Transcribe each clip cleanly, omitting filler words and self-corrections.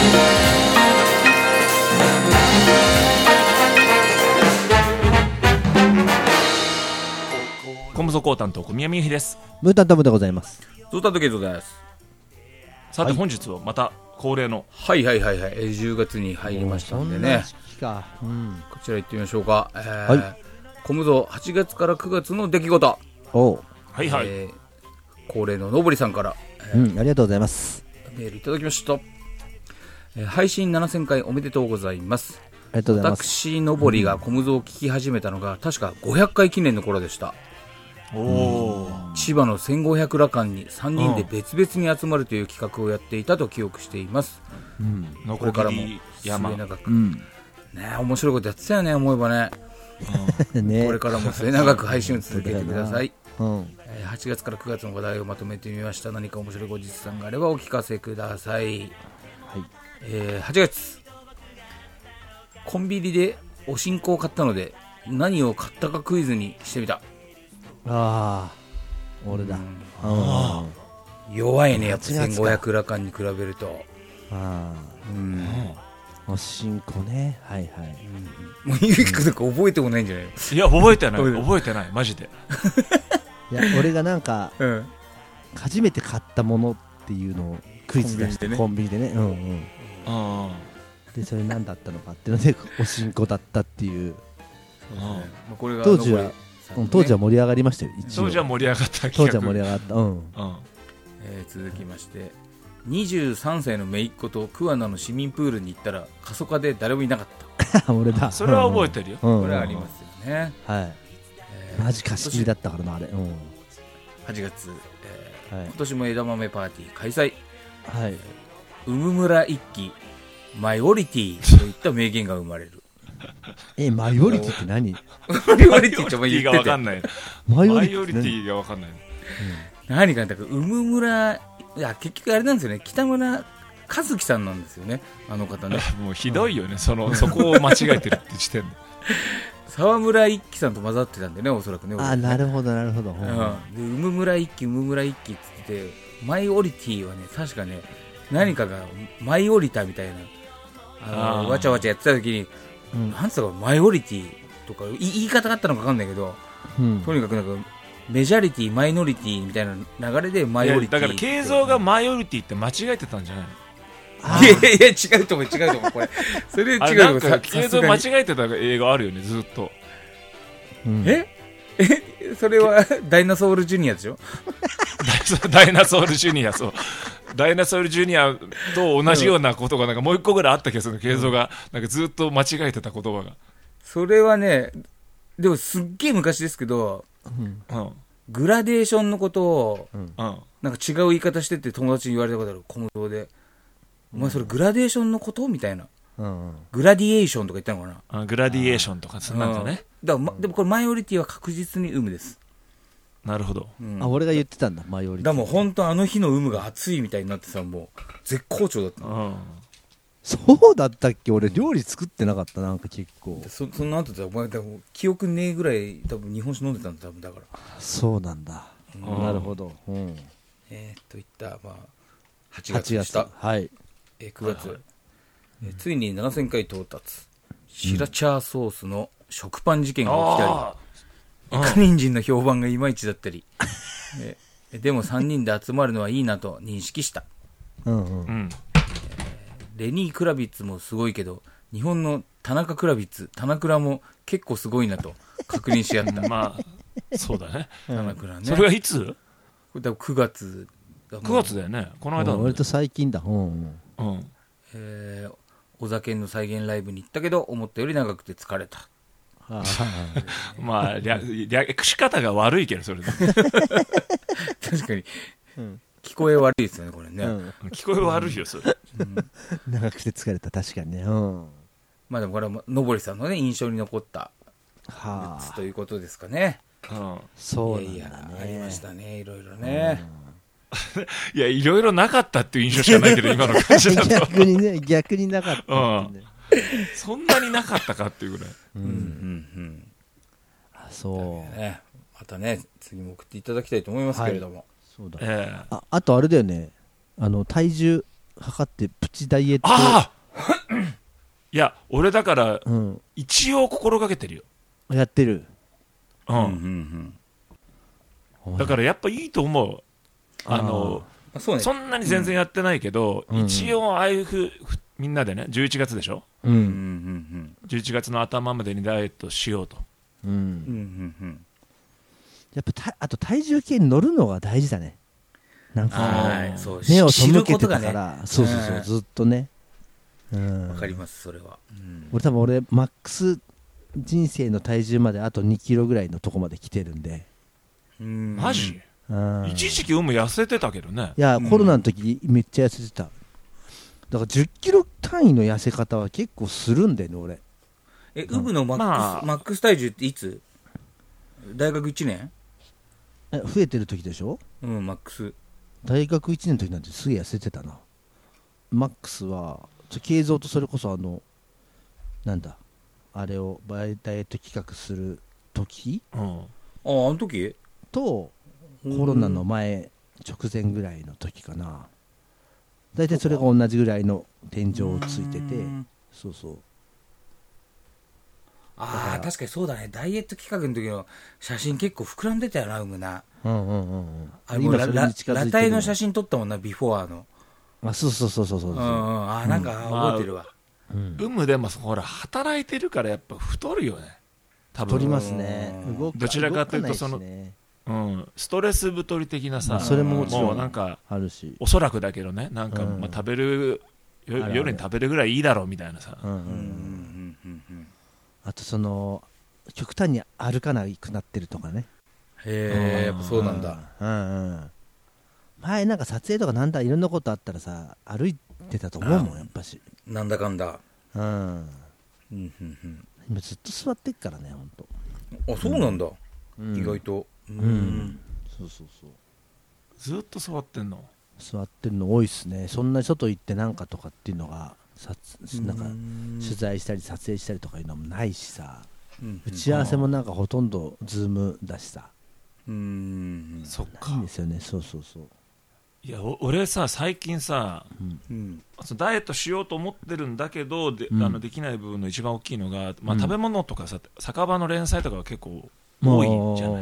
コムソコー担当小宮美由です。 ムータンタムでございます。 ゾウタントケイトです。 さて本日はまた恒例の 10月に入りましたんでね、こちら行ってみましょうか。コムゾ8月から9月の出来事。恒例ののぼりさんから、 ありがとうございます。 メールいただきました。配信7000回おめでとうございます。 ありがとうございます。 私のぼりがコムゾを聞き始めたのが確か500回記念の頃でした。千葉の1500羅漢に3人で別々に集まるという企画をやっていたと記憶しています。これからも末永く、面白いことやってたよね、思えばね。これからも末永く配信を続けてください。8月から9月の話題をまとめてみました。何か面白いご実産があればお聞かせください。8月コンビニでおしんこを買ったので何を買ったかクイズにしてみた。 俺だ。 弱いね、やっぱ1500羅漢に比べると。 おしんこね。 もうゆうきくんなんか覚えてもないんじゃないの？ いや覚えてないマジで。 いや俺がなんか、初めて買ったものっていうのをクイズ出してコンビニでね。でそれ何だったのかっていうのでおしんこだったっていう。当時は盛り上がりましたよ。 当時は盛り上がった。 続きまして23歳の姪っ子と桑名の市民プールに行ったら過疎化で誰もいなかった。 俺だ。 それは覚えてるよ。 これはありますよね。 マジ貸し切りだったからなあれ。 8月、今年も枝豆パーティー開催。うむむら一揆マイオリティといった名言が生まれる。 マイオリティって何？ マイオリティって言っててが分かんない。マイオリティが分かんない。 何かだからうむむら、いや結局あれなんですよね、北村和樹さんなんですよね、あの方ね。 もうひどいよね、そこを間違えてるって時点で。 沢村一樹さんと混ざってたんでね、おそらくね。 なるほどなるほど。 でうむむら一樹って言ってて、マイオリティはね確かね何かがマイオリタみたいなわちゃわちゃやってた時に、なんつうかマイオリティとか言い方があったのか分かんないけど、とにかくなんかメジャリティマイノリティみたいな流れでマイオリティ。 だから慶三がマイオリティって間違えてたんじゃないの？ いや違うと思うこれ。それ違うと思う。 なんか慶三間違えてた映画あるよね、ずっと。 それはダイナソールジュニアでしょ？ ダイナソールジュニア、そう。ダイナソールジュニアと同じようなことがなんかもう一個ぐらいあった気がする。慶三がなんかずっと間違えてた言葉が。 それはね、でもすっげえ昔ですけど、グラデーションのことをなんか違う言い方してって友達に言われたことある、コムドで。お前それグラデーションのことみたいな。グラディエーションとか言ったのかな。 グラディエーションとかなんかね。 でもこれマイオリティは確実に有無です。 なるほど。 俺が言ってたんだ、マイオリティ。 だもう本当あの日の有無が熱いみたいになってさ、もう絶好調だった。 そうだったっけ？俺料理作ってなかった。なんか結構その後でお前多分記憶ねえぐらい多分日本酒飲んでたんだ、多分。だからそうなんだ。なるほど。 いった8月でした。9月、ついに7000回到達。シラチャーソースの食パン事件が起きたり、イカ人参の評判がいまいちだったり、でも3人で集まるのはいいなと認識した。レニー・クラビッツもすごいけど、日本の田中クラビッツ、田中も結構すごいなと確認し合った。 まあそうだね。 田中ね。 それはいつ？ これ多分9月。 9月だよね。この間。 割と最近だ。 お酒の再現ライブに行ったけど思ったより長くて疲れた。 まあ略し方が悪いけど、それで確かに、聞こえ悪いですよね、これね。 聞こえ悪いよ、それ。 長くて疲れた、確かにね。 まあでもこれはのぼりさんのね印象に残ったグッズということですかね。 そうなんだね。 いやありましたね、いろいろね。 いや、いろいろなかったっていう印象しかないけど、今の感じだと。 逆になかった、 そんなになかったかっていうぐらい。 そうね。またね、次も送っていただきたいと思いますけれども。 そうだ。あとあれだよね、体重測ってプチダイエット。 ああいや俺だから、 うん、 一応心がけてるよ。 やってる。 うん、だからやっぱいいと思う。 そうね、 そんなに全然やってないけど、一応ああいうみんなでね11月でしょ、11月の頭までにダイエットしようと、 やっぱあと体重計に乗るのが大事だね。なんか目を背けてたから、そうそうそう、ずっとね。 わかります、それは。 俺マックス人生の体重まであと2キロぐらいのとこまで来てるんで。 マジ？一時期痩せてたけどね。 いや、コロナの時めっちゃ痩せてた。だから10キロ単位の痩せ方は結構するんだよね、俺。 ウブのマックス体重っていつ？大学1年？ 増えてる時でしょ？ マックス。 大学1年の時なんてすげえ痩せてたな。マックスは慶三とそれこそなんだあれをダイエット企画する時、 あの時とコロナの前直前ぐらいの時かな。大体それが同じぐらいの天井をついてて、そうそう。 確かにそうだね。ダイエット企画の時の写真結構膨らんでたよな、うむな。裸体の写真撮ったもんな、ビフォーの。 そう。 なんか覚えてるわ。 でもほら働いてるからやっぱ太るよね。多分太りますね。 どちらかというとストレス太り的なさ、 それももちろんなんかあるし、 おそらくだけどね、なんか食べる夜に食べるぐらいいいだろうみたいなさ。 あと極端に歩かなくなってるとかね。 へえ、やっぱそうなんだ。 前なんか撮影とかなんだいろんなことあったらさ、歩いてたと思うもん、やっぱし。 なんだかんだ。 今ずっと座ってっからね、ほんと。 そうなんだ。意外と。 そう。 ずっと座ってんの？ 座ってるの多いっすね。そんな外行ってなんかとかっていうのがなんか取材したり撮影したりとかいうのもないしさ、打ち合わせもなんかほとんどズームだしさ。 そっか。 ないんですよね。そう。 いや俺さ最近さ、ダイエットしようと思ってるんだけどできない部分の一番大きいのが、食べ物とかさ、酒場の連載とかが結構多いじゃない。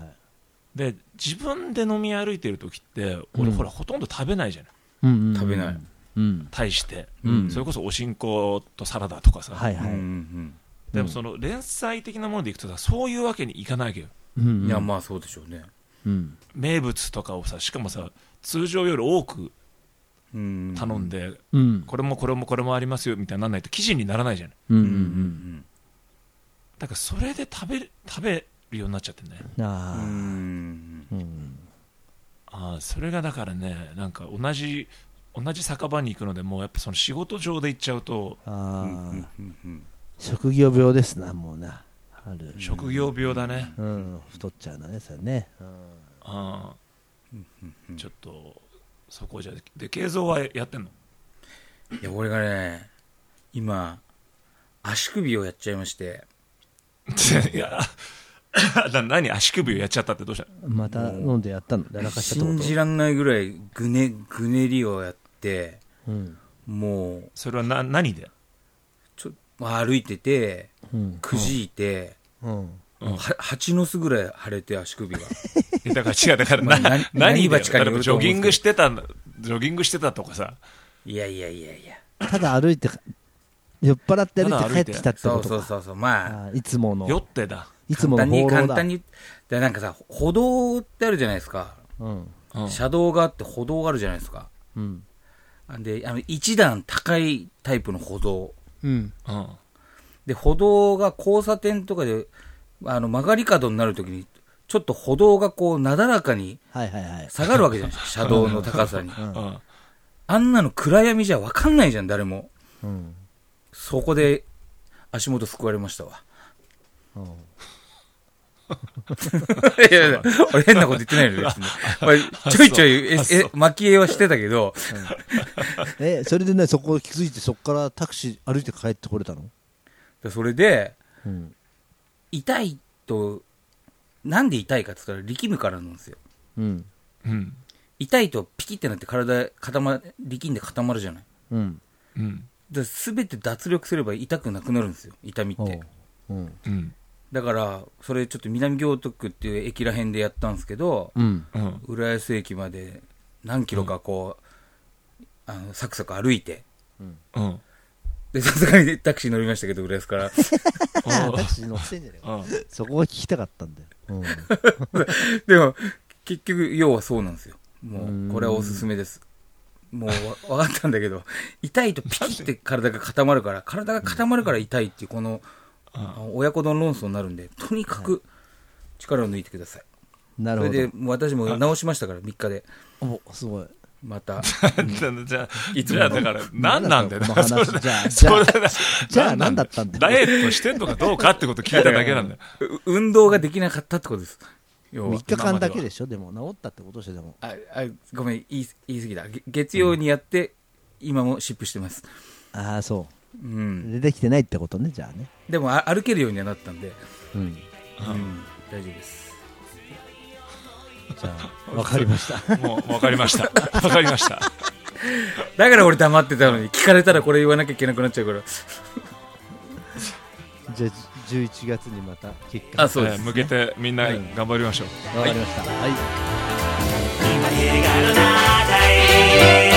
で自分で飲み歩いてる時って俺、ほらほとんど食べないじゃない。 食べない。 対して、それこそおしんことサラダとかさ。でもその連載的なものでいくとさ、そういうわけにいかないわけよ。 いやまあそうでしょうね。 名物とかをさ、しかもさ通常より多く頼んで、これもありますよみたいにならないと記事にならないじゃない。だからそれで食べるようになっちゃってね。それがだからね、なんか同じ酒場に行くのでもやっぱその仕事上で行っちゃうと、 職業病ですな、もうな。 職業病だね。 太っちゃうのね、それね。 ちょっとそこじゃで、慶三はやってんの？ いや俺がね今足首をやっちゃいまして。 いや何足首をやっちゃったってどうした？ また飲んでやったの？やらかしたってこと？ 信じらんないぐらいぐねりをやって、もうそれは何で？ 歩いてて、くじいて、蜂の巣ぐらい腫れて足首が。 だから何ばちかにジョギングしてたとかさ。 いやただ歩いて酔っ払って歩いて帰ってきたってことか。 そうまあいつもの酔ってだ。 いつもの放浪だ。 簡単にでなんかさ、歩道ってあるじゃないですか。車道があって歩道があるじゃないですか。で一段高いタイプの歩道。で歩道が交差点とかで曲がり角になるときにちょっと歩道がこうなだらかに下がるわけじゃないですか。車道の高さに。あんなの暗闇じゃ分かんないじゃん、誰も。そこで足元すくわれましたわ。いや俺変なこと言ってないのよ、別に。ちょい巻き絵はしてたけど。 それでね、そこ気づいてそこからタクシー歩いて帰ってこれたの？ それで、痛いと、なんで痛いかって言ったら力むからなんですよ。 痛いとピキってなって体力んで固まるじゃない。 うん全て脱力すれば痛くなくなるんですよ、痛みって。だからそれちょっと南行徳っていう駅ら辺でやったんですけど、浦安駅まで何キロかこう、サクサク歩いて、でさすがにタクシー乗りましたけど、浦安からタクシー乗ってんじゃねえか、そこが聞きたかったんだよ、 でも結局要はそうなんですよ。もうこれはおすすめです。もう分かったんだけど、痛いとピキって体が固まるから痛いっていうこの親子丼論争になるんで、とにかく力を抜いてください。 なるほど。 それでもう私も直しましたから、3日で。 すごい。 またじゃあだから何なんだよ、 じゃあ何だったんだよ。 ダイエットしてんのかどうかってこと聞いただけなんだよ。 運動ができなかったってことです。 3日間だけでしょ。でも治ったってことでしょ。でもごめん、言い過ぎだ。月曜にやって今も湿布してます。 ああそう、出てきてないってことね。じゃあね。 でも歩けるようにはなったんで、大丈夫です。 じゃあ分かりました。 もう分かりました分かりました。 だから俺黙ってたのに、聞かれたらこれ言わなきゃいけなくなっちゃうから。 じゃあ11月にまた結果向けてみんな頑張りましょう。 分かりました。はい。 今映画の中へ